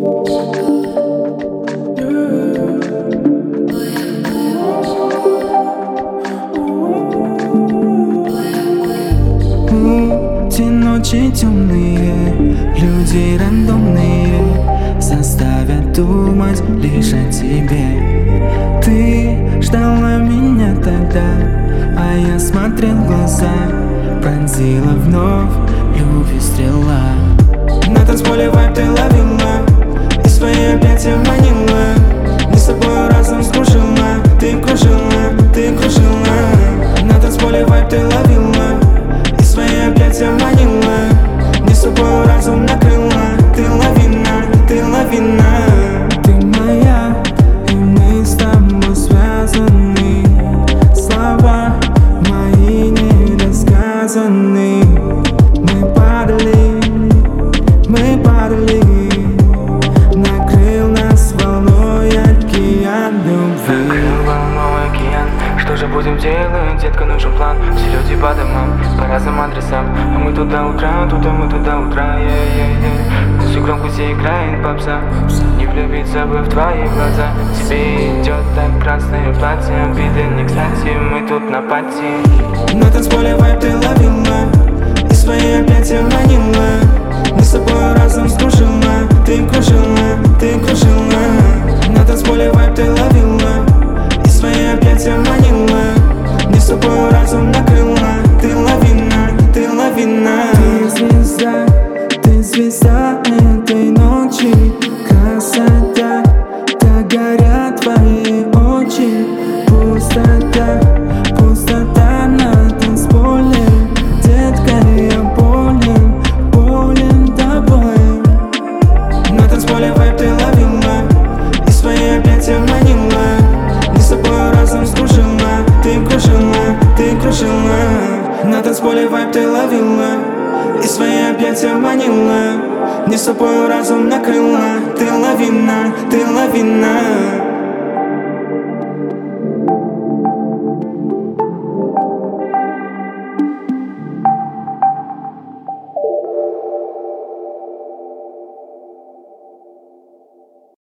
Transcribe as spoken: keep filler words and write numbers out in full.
Те ночи темные, люди рандомные заставят думать лишь о тебе. Ты ждала меня тогда, а я смотрел в глаза. Пронзила вновь любви стрела. На танцполе вайб ты ловила и свои объятия манила. Не с собой разом скружила, ты кружила, ты кружила. На танцполе вайб ты ловила и свои объятия манила. Не с собой разум накрыла. Ты лавина, ты лавина. Ты моя, и мы с тобой связаны. Слова мои недосказаны. Мы падали, мы падали. Накрыл нас волной океан любви. Накрыл волной океан. Что же будем делать, детка, нужен план. Все люди по домам, по разным адресам. А мы туда утра, туда мы туда утра. На всю громкость играет попса. Не влюбиться бы в твои глаза. Тебе идет так красное платье. Обиды не кстати, мы тут на пати. На танцполе вайб ты ловила и свои объятия манила. Не с собой разом скружила, ты кружила, ты кружила. На танцполе вайб ты ловила и свои объятия манила. Не с собой разум накрыла. Ты лавина, ты лавина. Ты звезда, ты звезда этой ночи. Красота, так горят твои очи. Пустота, пустота на танцполе. Детка, я болен, болен тобой. На танцполе вайб ты ловила и свои объятия манила. Не с собой разом скружила, ты кружила, ты кружила. На танцполе вайб ты ловила и свои объятия манила. Не с собой разум накрыла. Ты лавина, ты лавина.